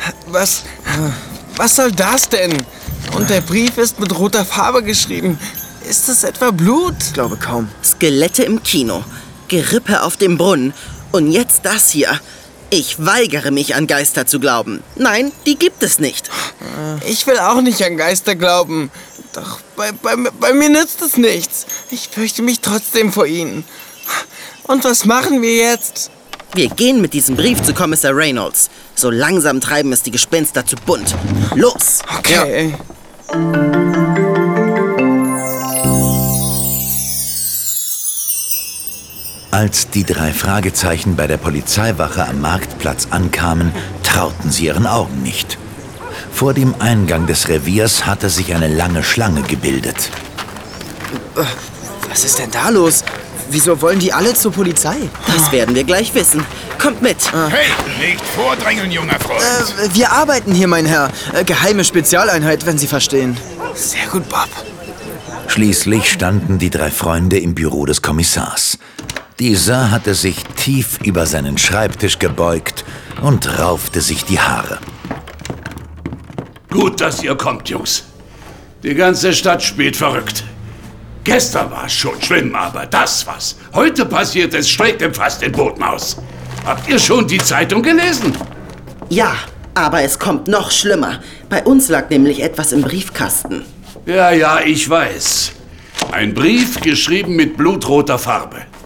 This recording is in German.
Was soll das denn? Und der Brief ist mit roter Farbe geschrieben. Ist das etwa Blut? Ich glaube kaum. Skelette im Kino, Gerippe auf dem Brunnen und jetzt das hier. Ich weigere mich, an Geister zu glauben. Nein, die gibt es nicht. Ich will auch nicht an Geister glauben. Doch bei mir nützt es nichts. Ich fürchte mich trotzdem vor ihnen. Und was machen wir jetzt? Wir gehen mit diesem Brief zu Kommissar Reynolds. So langsam treiben es die Gespenster zu bunt. Los! Okay. Ja. Als die 3 Fragezeichen bei der Polizeiwache am Marktplatz ankamen, trauten sie ihren Augen nicht. Vor dem Eingang des Reviers hatte sich eine lange Schlange gebildet. Was ist denn da los? Wieso wollen die alle zur Polizei? Das werden wir gleich wissen. Kommt mit. Hey, nicht vordrängeln, junger Freund. Wir arbeiten hier, mein Herr. Geheime Spezialeinheit, wenn Sie verstehen. Sehr gut, Bob. Schließlich standen die 3 Freunde im Büro des Kommissars. Dieser hatte sich tief über seinen Schreibtisch gebeugt und raufte sich die Haare. Gut, dass ihr kommt, Jungs. Die ganze Stadt spielt verrückt. Gestern war es schon schlimm, aber das was heute passiert ist, streckt ihm fast den Boden aus. Habt ihr schon die Zeitung gelesen? Ja, aber es kommt noch schlimmer. Bei uns lag nämlich etwas im Briefkasten. Ja, ich weiß. Ein Brief geschrieben mit blutroter Farbe.